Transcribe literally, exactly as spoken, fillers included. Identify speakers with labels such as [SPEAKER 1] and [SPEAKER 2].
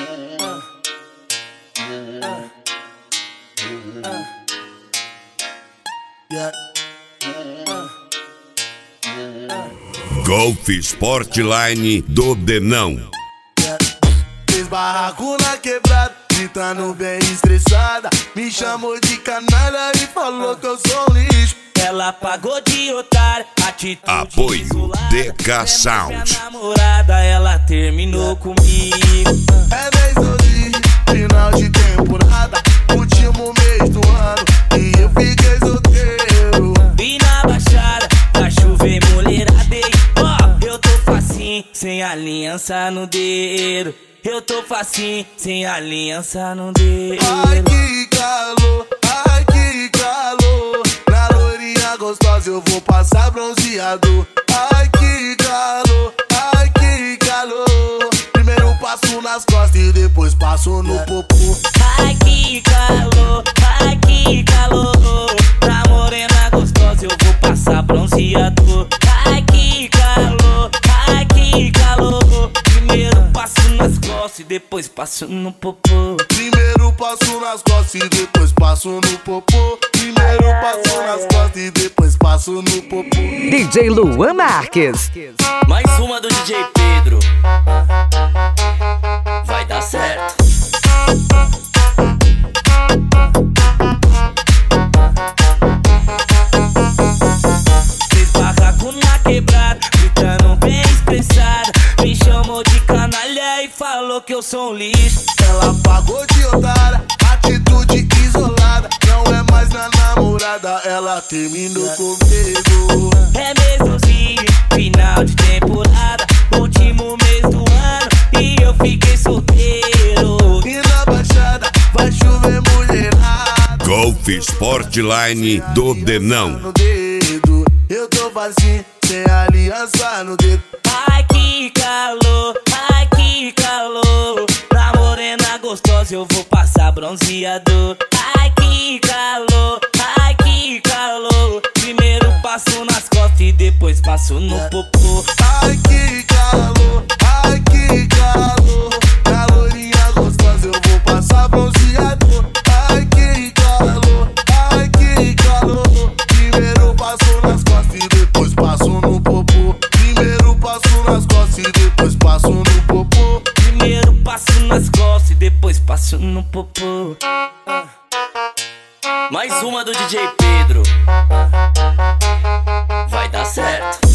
[SPEAKER 1] Golf Sportline do Denão.
[SPEAKER 2] Fez barraco na quebrada, gritando bem estressada. Me chamou de canalha e falou que eu sou um lixo.
[SPEAKER 3] Ela pagou de otária, atitude
[SPEAKER 1] Apoio
[SPEAKER 3] isolada.
[SPEAKER 1] D K Sound.
[SPEAKER 3] Minha namorada, ela terminou comigo.
[SPEAKER 2] É mês doze, final de temporada, último mês do ano, e eu fiquei solteiro.
[SPEAKER 3] Vi na baixada, pra chover mulherada. E, ó, eu tô facinho, sem aliança no dedo. Eu tô facinho, sem aliança no dedo.
[SPEAKER 2] Ai que calor, ai que calor, na loirinha gostosa eu vou passar bronzeado. Ai que calor, ai que calor, primeiro passo nas costas e depois passo no popô.
[SPEAKER 3] Ai que calor, ai que calor, na morena gostosa eu vou passar bronzeador. Ai que calor, ai que calor, primeiro passo nas costas e depois passo no popô.
[SPEAKER 2] Primeiro passo nas costas e depois passo no popô. Primeiro passo nas costas e depois passo no popô.
[SPEAKER 4] D J Luan Marques.
[SPEAKER 3] Mais uma do D J Pedro. Vai dar certo. Fez barraco na quebrada, gritando bem expressada. Me chamou de canalha e falou que eu sou um lixo.
[SPEAKER 2] Ela pagou de otária, atitude isolada. Não é mais na namorada, ela terminou comigo.
[SPEAKER 3] É mesmozinho, final de temporada, último mês do ano, e eu fiquei solteiro.
[SPEAKER 2] E na baixada vai chover mulherada.
[SPEAKER 1] Golf Sportline do Denão.
[SPEAKER 2] No dedo, eu tô vazio, sem aliança no dedo.
[SPEAKER 3] Ai que calor, ai que calor, na morena gostosa eu vou passar bronzeador. Ai que calor, ai que calor, primeiro passo nas costas e depois passo no popô.
[SPEAKER 2] Ai que calor, ai que calor, na loirinha gostosa eu vou passar bronzeador. Ai que calor, ai que calor, primeiro passo nas costas e depois passo no popô. Primeiro passo nas costas e depois passo no popô.
[SPEAKER 3] Primeiro passo nas costas e depois passo no popô. Mais uma do D J Pedro. Vai dar certo.